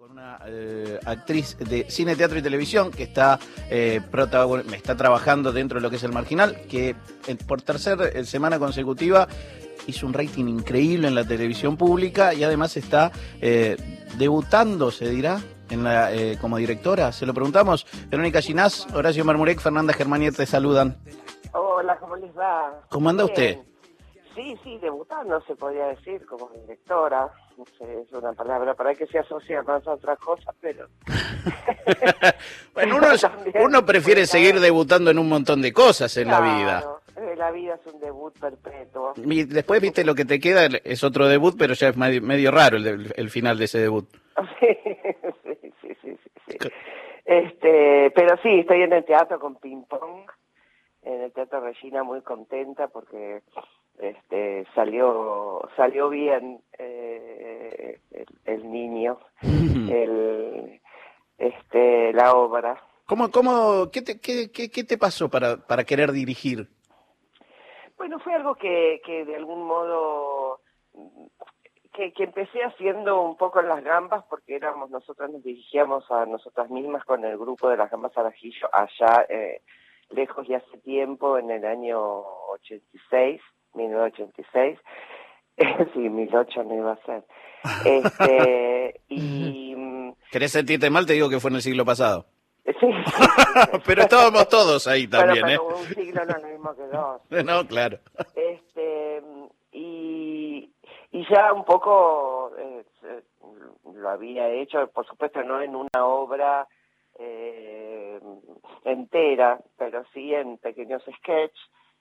Con una actriz de cine, teatro y televisión que está trabajando dentro de lo que es El Marginal, que por tercera semana consecutiva hizo un rating increíble en la televisión pública y además está debutando, se dirá, como directora. Se lo preguntamos. Verónica Ginás, Horacio Marmurek, Fernanda Germanier te saludan. Hola, ¿cómo les va? ¿Cómo anda Bien. usted? Sí, debutando se podría decir como directora. No sé, es una palabra para que se asocia más a otras cosas, pero... Bueno, uno prefiere seguir debutando en un montón de cosas en la vida. La vida es un debut perpetuo. Y después, viste, lo que te queda es otro debut, pero ya es medio raro el final de ese debut. Sí. Pero sí, estoy en el teatro con Ping Pong, en el Teatro Regina, muy contenta porque salió bien el niño, la obra. ¿Qué te pasó para querer dirigir? Bueno, fue algo que de algún modo que empecé haciendo un poco en las gambas, porque nosotras nos dirigíamos a nosotras mismas con el grupo de las gambas al ajillo allá lejos y hace tiempo, en el año 1986. Sí, 1800 no iba a ser. ¿Querés sentirte mal? Te digo que fue en el siglo pasado. Sí. Pero estábamos todos ahí también, pero un siglo no es lo mismo que dos. No, claro. Y ya un poco lo había hecho, por supuesto no en una obra entera, pero sí en pequeños sketches.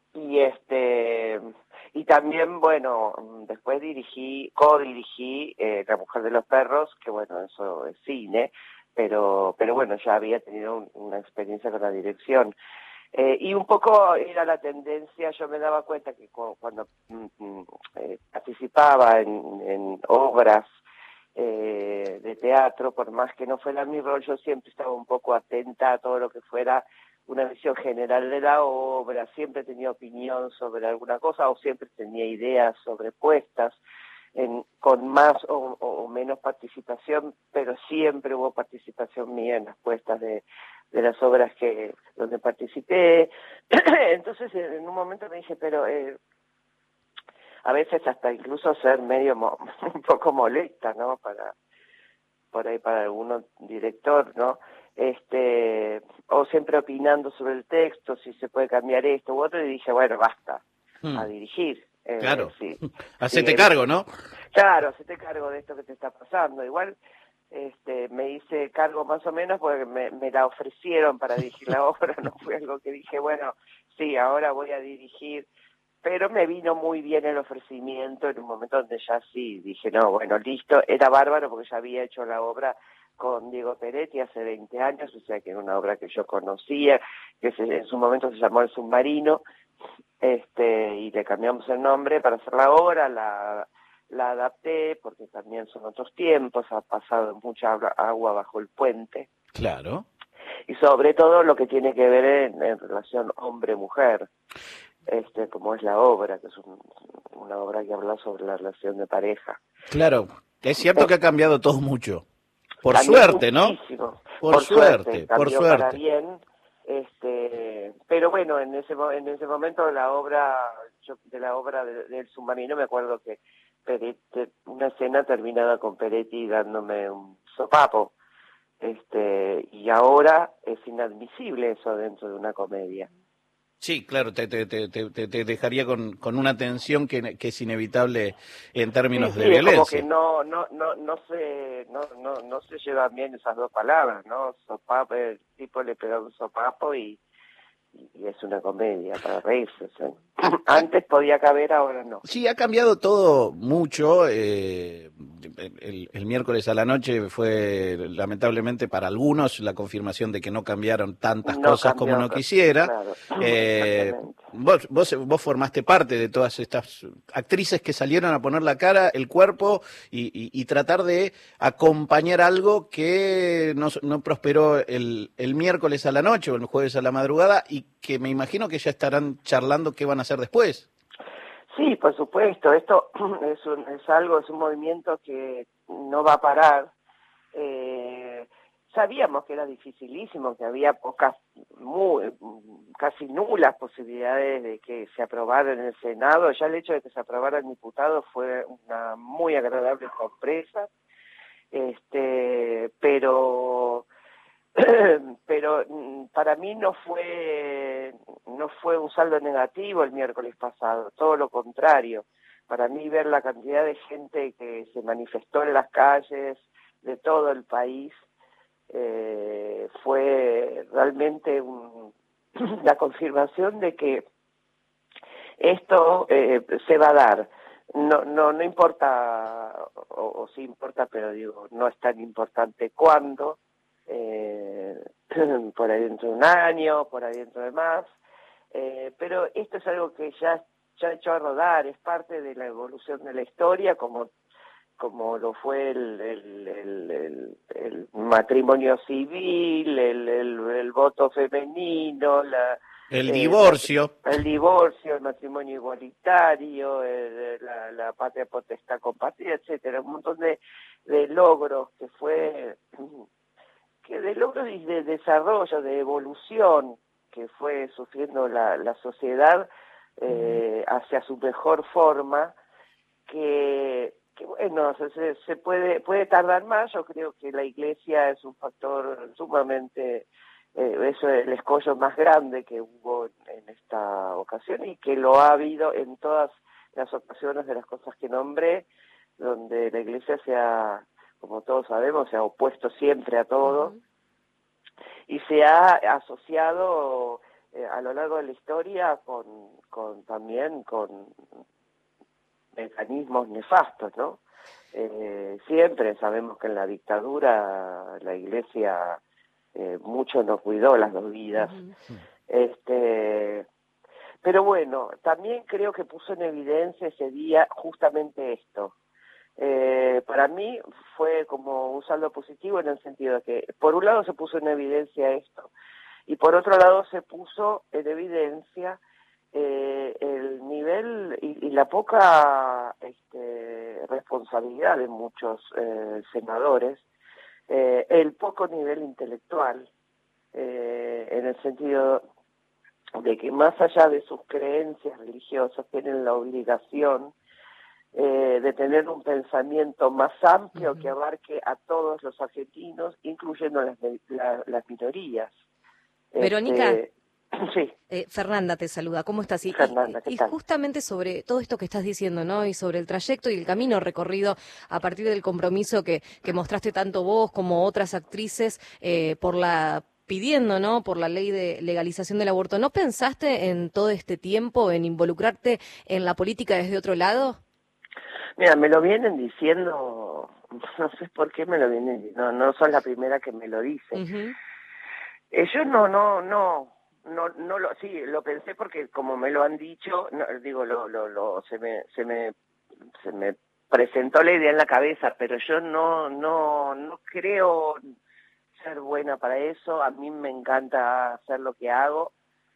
Y también, bueno, después co-dirigí La Mujer de los Perros, que bueno, eso es cine, pero bueno, ya había tenido una experiencia con la dirección. Y un poco era la tendencia, yo me daba cuenta que cuando participaba en obras de teatro, por más que no fuera mi rol, yo siempre estaba un poco atenta a todo lo que fuera una visión general de la obra, siempre tenía opinión sobre alguna cosa o siempre tenía ideas sobrepuestas, con más o menos participación, pero siempre hubo participación mía en las puestas de las obras donde participé. Entonces en un momento me dije, pero a veces hasta incluso ser medio un poco molesta, ¿no? Por ahí para algún director, ¿no? O siempre opinando sobre el texto, si se puede cambiar esto u otro, y dije, bueno, basta, a dirigir. Claro, sí. hacete cargo, ¿no? Claro, hacete cargo de esto que te está pasando. Igual me hice cargo más o menos porque me la ofrecieron para dirigir la obra, no fue algo que dije, bueno, sí, ahora voy a dirigir. Pero me vino muy bien el ofrecimiento en un momento donde ya sí, dije, no, bueno, listo, era bárbaro porque ya había hecho la obra con Diego Peretti hace 20 años, o sea que era una obra que yo conocía, que en su momento se llamó El Submarino, y le cambiamos el nombre para hacer la obra, la adapté porque también son otros tiempos, ha pasado mucha agua bajo el puente. Claro. Y sobre todo lo que tiene que ver en relación hombre-mujer. Como es la obra, que es una obra que habla sobre la relación de pareja. Claro, es cierto que ha cambiado todo mucho. Por Cambió suerte, muchísimo. ¿no? Por suerte. Para bien. Pero bueno, en ese momento de la obra del Submarino me acuerdo que una escena terminada con Peretti dándome un sopapo. Y ahora es inadmisible eso dentro de una comedia. Sí, claro, te dejaría con una tensión que es inevitable en términos de violencia. Como que no se llevan bien esas dos palabras, ¿no? Sopapo, el tipo le pegó un sopapo y es una comedia para reírse. ¿Sí? Antes podía caber, ahora no. Sí, ha cambiado todo mucho. El miércoles a la noche fue, lamentablemente para algunos, la confirmación de que no cambiaron tantas cosas como uno quisiera. Claro, vos formaste parte de todas estas actrices que salieron a poner la cara, el cuerpo y tratar de acompañar algo que no prosperó el miércoles a la noche o el jueves a la madrugada y que me imagino que ya estarán charlando qué van a hacer después. Sí, por supuesto, esto es un movimiento que no va a parar. sabíamos que era dificilísimo, que había casi nulas posibilidades de que se aprobara en el Senado. Ya el hecho de que se aprobara en diputados fue una muy agradable sorpresa, pero para mí no fue un saldo negativo el miércoles pasado, todo lo contrario. Para mí ver la cantidad de gente que se manifestó en las calles de todo el país fue realmente la confirmación de que esto se va a dar. No importa, o sí importa, pero digo, no es tan importante cuándo, por ahí dentro de un año, por ahí dentro de más, pero esto es algo que ya echó a rodar, es parte de la evolución de la historia, como lo fue el matrimonio civil, el voto femenino, el divorcio. El divorcio, el matrimonio igualitario, la patria potestad compartida, etcétera, un montón de logros de logros y de desarrollo, de evolución que fue sufriendo la sociedad hacia su mejor forma, que bueno, se puede tardar más. Yo creo que la Iglesia es un factor sumamente, eso es el escollo más grande que hubo en esta ocasión y que lo ha habido en todas las ocasiones de las cosas que nombré, donde la Iglesia como todos sabemos, se ha opuesto siempre a todo y se ha asociado a lo largo de la historia también con mecanismos nefastos, ¿no? Siempre sabemos que en la dictadura la Iglesia mucho no cuidó las dos vidas. Pero bueno, también creo que puso en evidencia ese día justamente esto. Para mí fue como un saldo positivo en el sentido de que, por un lado, se puso en evidencia esto, y por otro lado se puso en evidencia el nivel y la poca responsabilidad de muchos senadores, el poco nivel intelectual, en el sentido de que más allá de sus creencias religiosas tienen la obligación de tener un pensamiento más amplio que abarque a todos los argentinos, incluyendo las minorías. Verónica, sí. Fernanda te saluda, ¿cómo estás? Fernanda, ¿qué tal? Y justamente sobre todo esto que estás diciendo, ¿no? Y sobre el trayecto y el camino recorrido a partir del compromiso que mostraste tanto vos como otras actrices pidiendo, ¿no?, por la ley de legalización del aborto. ¿No pensaste en todo este tiempo en involucrarte en la política desde otro lado? Mira, me lo vienen diciendo, no sé por qué me lo vienen diciendo, no sos la primera que me lo dice. Yo sí, lo pensé porque como me lo han dicho, se me presentó la idea en la cabeza, pero yo no creo ser buena para eso. A mí me encanta hacer lo que hago,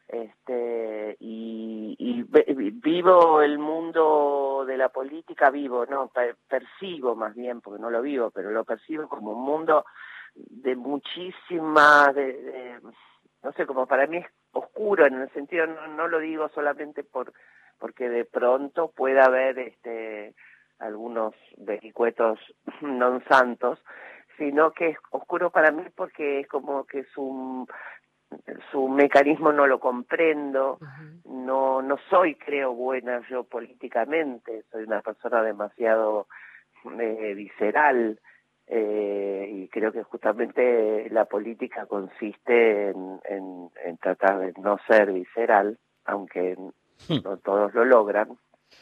y vivo el mundo de la política, percibo más bien, porque no lo vivo, pero lo percibo como un mundo de muchísimas, no sé, como para mí es oscuro, en el sentido, no lo digo solamente porque de pronto pueda haber algunos vericuetos non santos, sino que es oscuro para mí porque es como que su mecanismo no lo comprendo, no soy, creo, buena yo políticamente, soy una persona demasiado visceral, y creo que justamente la política consiste en tratar de no ser visceral, aunque no todos lo logran.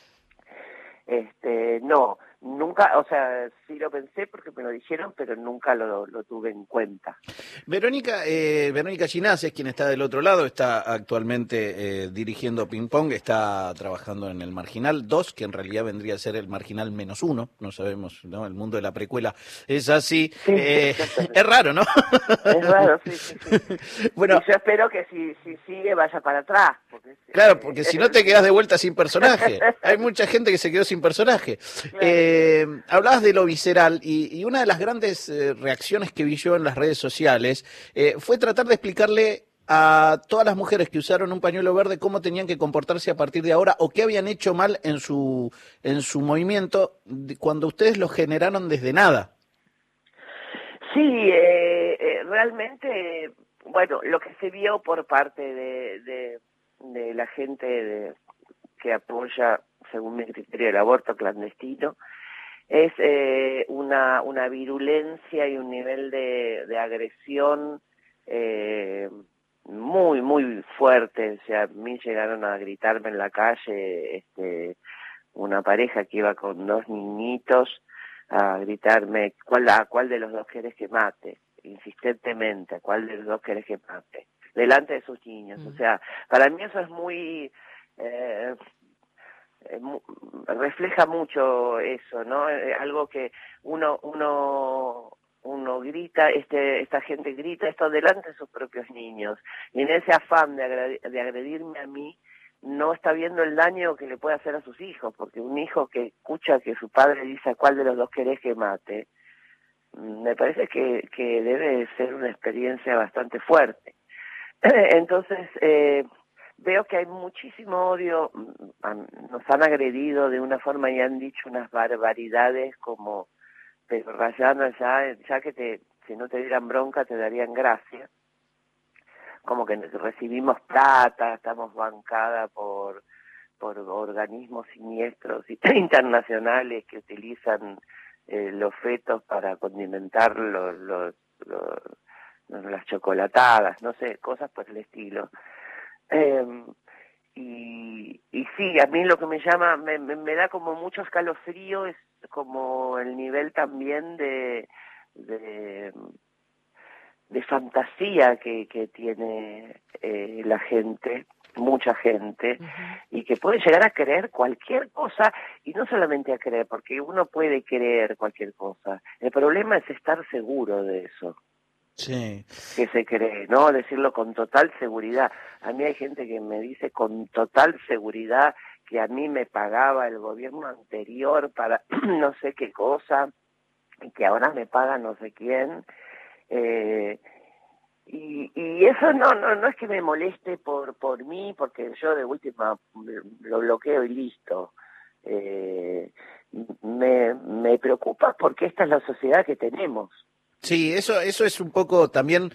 Nunca, o sea, sí lo pensé porque me lo dijeron, pero nunca lo tuve en cuenta. Verónica Ginás es quien está del otro lado, está actualmente dirigiendo Ping Pong, está trabajando en el Marginal 2, que en realidad vendría a ser el Marginal -1, no sabemos, ¿no? El mundo de la precuela es así. Sí, es raro, ¿no? Es raro, sí. Bueno, y yo espero que si sigue vaya para atrás. Claro, porque si no te quedas de vuelta sin personaje. Hay mucha gente que se quedó sin personaje. Claro. Hablabas de lo visceral y una de las grandes reacciones que vi yo en las redes sociales fue tratar de explicarle a todas las mujeres que usaron un pañuelo verde cómo tenían que comportarse a partir de ahora o qué habían hecho mal en su movimiento cuando ustedes lo generaron desde nada. Sí, realmente, bueno, lo que se vio por parte de la gente que apoya, según mi criterio, el aborto clandestino, es una virulencia y un nivel de agresión muy, muy fuerte. O sea, a mí llegaron a gritarme en la calle, una pareja que iba con 2 niñitos, a gritarme, ¿a cuál de los dos querés que mate? Insistentemente, ¿a cuál de los dos querés que mate? Delante de sus niños. O sea, para mí eso es muy... refleja mucho eso, ¿no? Algo que uno grita, esta gente grita esto delante de sus propios niños, y en ese afán de agredirme a mí, no está viendo el daño que le puede hacer a sus hijos, porque un hijo que escucha que su padre dice a cuál de los dos querés que mate, me parece que debe ser una experiencia bastante fuerte. Entonces, veo que hay muchísimo odio, nos han agredido de una forma y han dicho unas barbaridades como, pero rayando ya que si no te dieran bronca te darían gracia, como que recibimos plata, estamos bancada por organismos siniestros internacionales que utilizan los fetos para condimentar las chocolatadas, no sé, cosas por el estilo. Y sí, a mí lo que me llama, me da como mucho escalofrío, es como el nivel también de fantasía que tiene la gente, mucha gente, y que puede llegar a creer cualquier cosa, y no solamente a creer, porque uno puede creer cualquier cosa, el problema es estar seguro de eso. Sí. Que se cree, ¿no? Decirlo con total seguridad. A mí hay gente que me dice con total seguridad que a mí me pagaba el gobierno anterior para no sé qué cosa, y que ahora me paga no sé quién. Y eso no es que me moleste por mí, porque yo de última lo bloqueo y listo. Me preocupa porque esta es la sociedad que tenemos. Sí, eso es un poco también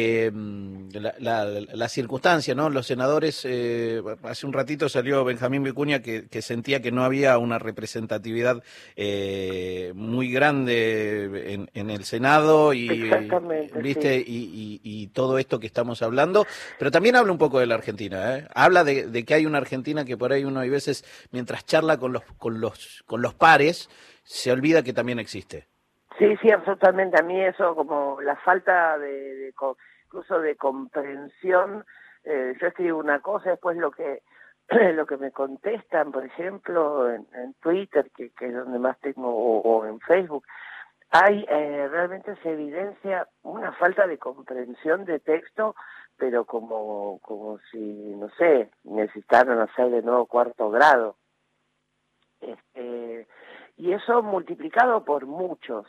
la circunstancia, ¿no? Los senadores, hace un ratito salió Benjamín Vicuña que sentía que no había una representatividad muy grande en el Senado Exactamente, ¿viste? Sí. Y todo esto que estamos hablando, pero también habla un poco de la Argentina, ¿eh? Habla de que hay una Argentina que por ahí uno hay veces, mientras charla con los pares, se olvida que también existe. Sí, absolutamente. A mí eso, como la falta incluso de comprensión, yo escribo una cosa, después lo que me contestan, por ejemplo, en Twitter, que es donde más tengo, o en Facebook, hay realmente se evidencia una falta de comprensión de texto, pero como si, no sé, necesitaran hacer de nuevo 4º grado. Y eso multiplicado por muchos.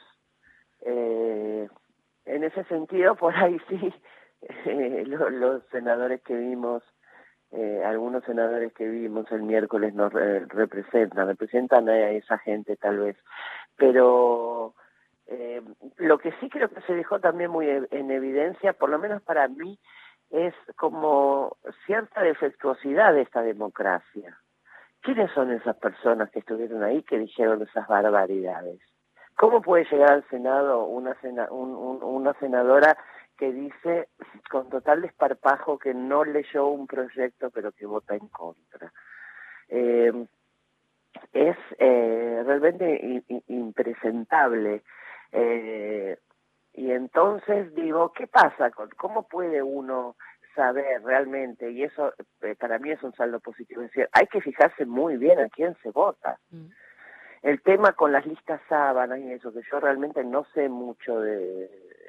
En ese sentido, por ahí sí, los senadores que vimos, algunos senadores que vimos el miércoles nos representan a esa gente tal vez, pero lo que sí creo que se dejó también muy en evidencia, por lo menos para mí, es como cierta defectuosidad de esta democracia. ¿Quiénes son esas personas que estuvieron ahí que dijeron esas barbaridades? ¿Cómo puede llegar al Senado una senadora que dice con total desparpajo que no leyó un proyecto pero que vota en contra? Es realmente impresentable. Y entonces digo, ¿qué pasa? ¿Cómo puede uno saber realmente? Y eso para mí es un saldo positivo. Es decir, hay que fijarse muy bien a quién se vota. El tema con las listas sábanas y eso, que yo realmente no sé mucho de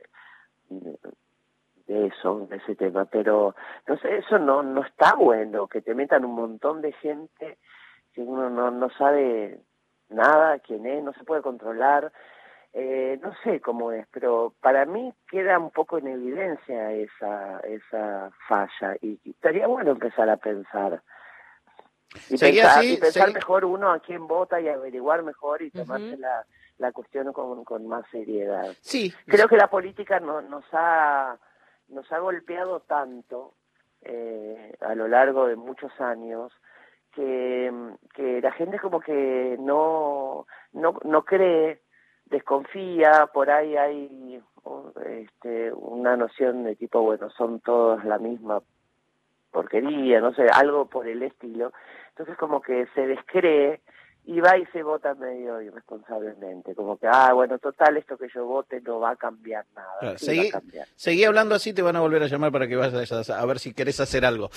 eso, de ese tema, pero no sé, eso no está bueno, que te metan un montón de gente que uno no sabe nada quién es, no se puede controlar. No sé cómo es, pero para mí queda un poco en evidencia esa falla y estaría bueno empezar a pensar. Y pensar mejor uno a quién vota y averiguar mejor y tomarse la cuestión con más seriedad. Sí. Creo que la política nos ha golpeado tanto a lo largo de muchos años que la gente como que no cree, desconfía, por ahí hay una noción de tipo, bueno, son todos la misma porquería, no sé, algo por el estilo. Entonces como que se descree y va y se vota medio irresponsablemente, como que, bueno, total, esto que yo vote no va a cambiar nada. Claro, sí va a cambiar. Seguí hablando así, te van a volver a llamar para que vayas a ver si querés hacer algo.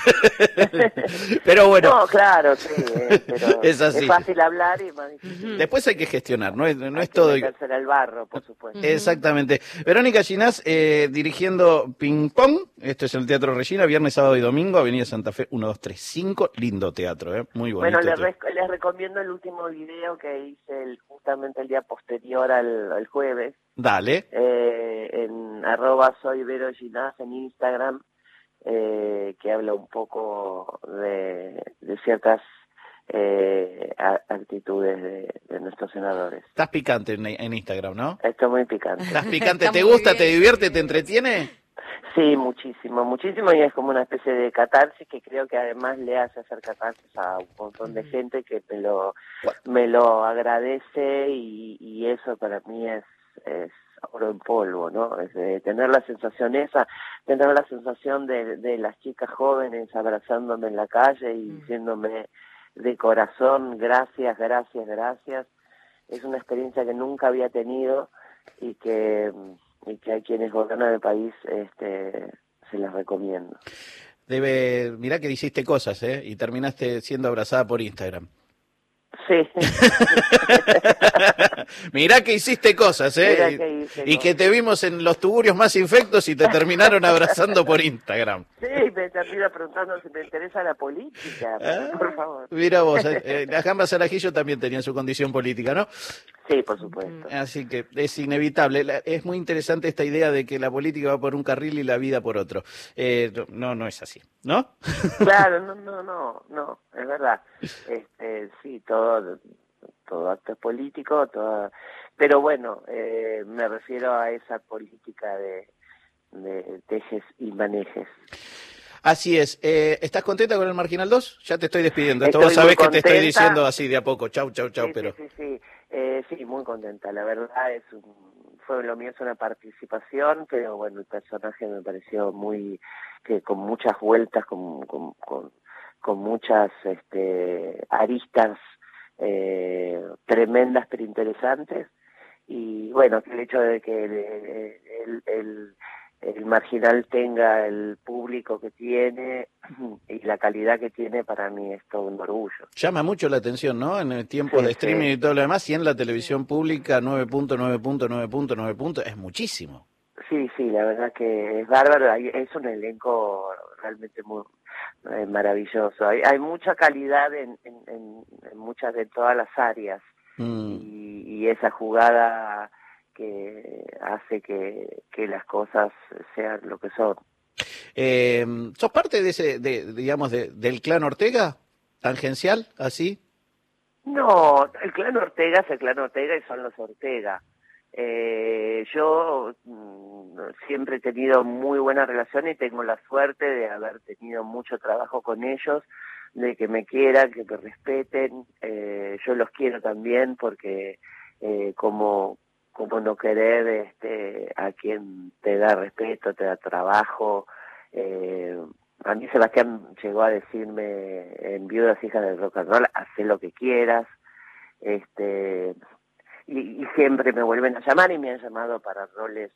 Pero bueno. No, claro, sí, pero es así. Es fácil hablar y más difícil. Después hay que gestionar, no es hay todo. Hay que meterse en el barro, por supuesto. Exactamente. Verónica Ginás, dirigiendo Ping Pong, esto es el Teatro Regina, viernes, sábado y domingo, Avenida Santa Fe 1235, lindo teatro, muy bonito. Bueno, les recomiendo el último video que hice justamente el día posterior al jueves. Dale. En @soyveroginás en Instagram, que habla un poco de ciertas actitudes de nuestros senadores. Estás picante en Instagram, ¿no? Estoy muy picante. ¿Estás picante? ¿Te gusta, te divierte, te entretiene? Sí, muchísimo, muchísimo, y es como una especie de catarsis que creo que además le hace hacer catarsis a un montón de gente que me lo agradece y eso para mí es oro en polvo, ¿no? Es tener la sensación de las chicas jóvenes abrazándome en la calle y diciéndome de corazón gracias, gracias, gracias. Es una experiencia que nunca había tenido y que a quienes gobiernan el país se las recomiendo. Mirá que hiciste cosas, y terminaste siendo abrazada por Instagram. Sí. Mirá que hiciste cosas, y que te vimos en los tuburios más infectos y te terminaron abrazando por Instagram. Sí, me termina preguntando si me interesa la política, por favor. Mira vos, las gambas al ajillo también tenían su condición política, ¿no? Sí, por supuesto. Así que es inevitable. Es muy interesante esta idea de que la política va por un carril y la vida por otro. No es así, ¿no? Claro, no, es verdad. Sí, todo acto es político, pero bueno, me refiero a esa política de tejes y manejes. Así es. ¿Estás contenta con el Marginal 2? Ya te estoy despidiendo. Esto vos sabés que te estoy diciendo así de a poco. Chau, sí, pero... Sí, muy contenta. La verdad lo mío es una participación, pero bueno, el personaje me pareció con muchas vueltas, con muchas aristas tremendas pero interesantes. Y bueno, el hecho de que el Marginal tenga el público que tiene y la calidad que tiene, para mí es todo un orgullo. Llama mucho la atención, ¿no? En el tiempo de streaming y todo lo demás, y en la televisión pública 9.9.9.9 puntos, es muchísimo. Sí, la verdad que es bárbaro, es un elenco realmente muy maravilloso. Hay mucha calidad en todas las áreas, y esa jugada que hace que las cosas sean lo que son. ¿Sos parte del clan Ortega? ¿Tangencial? ¿Así? No, el clan Ortega es el clan Ortega y son los Ortega. Yo siempre he tenido muy buena relación y tengo la suerte de haber tenido mucho trabajo con ellos, de que me quieran, que me respeten. Yo los quiero también porque como no querer a quien te da respeto, te da trabajo. A mí Sebastián llegó a decirme en Viudas Hijas del Rock and Roll, haz lo que quieras, y siempre me vuelven a llamar y me han llamado para roles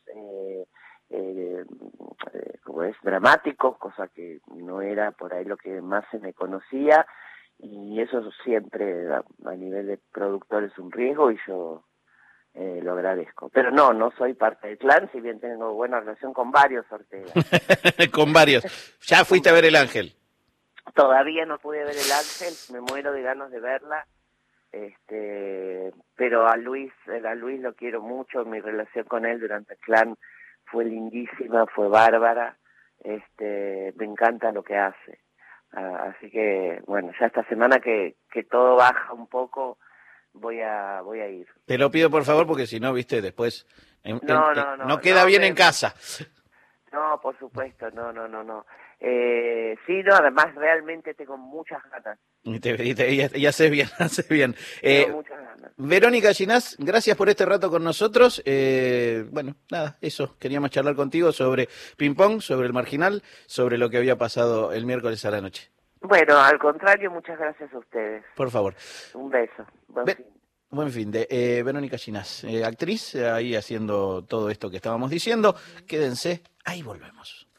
como es dramáticos, cosa que no era por ahí lo que más se me conocía, y eso siempre a nivel de productor es un riesgo y yo lo agradezco. Pero no soy parte del clan, si bien tengo buena relación con varios Ortega. Con varios. ¿Ya fuiste a ver El Ángel? Todavía no pude ver El Ángel, me muero de ganas de verla. Pero a Luis lo quiero mucho, mi relación con él durante el clan fue lindísima, fue bárbara, me encanta lo que hace. Así que, bueno, ya esta semana que todo baja un poco, voy a ir. Te lo pido por favor, porque si no, viste, después no queda no, bien en casa. No, por supuesto, no. Sí, no, además realmente tengo muchas ganas. Y haces bien, haces bien. Tengo muchas ganas. Verónica Ginás, gracias por este rato con nosotros. Bueno, nada, eso, queríamos charlar contigo sobre ping pong, sobre el marginal, sobre lo que había pasado el miércoles a la noche. Bueno, al contrario, muchas gracias a ustedes. Por favor. Un beso. Fin. Buen fin de Verónica Ginás, actriz, ahí haciendo todo esto que estábamos diciendo. Quédense, ahí volvemos.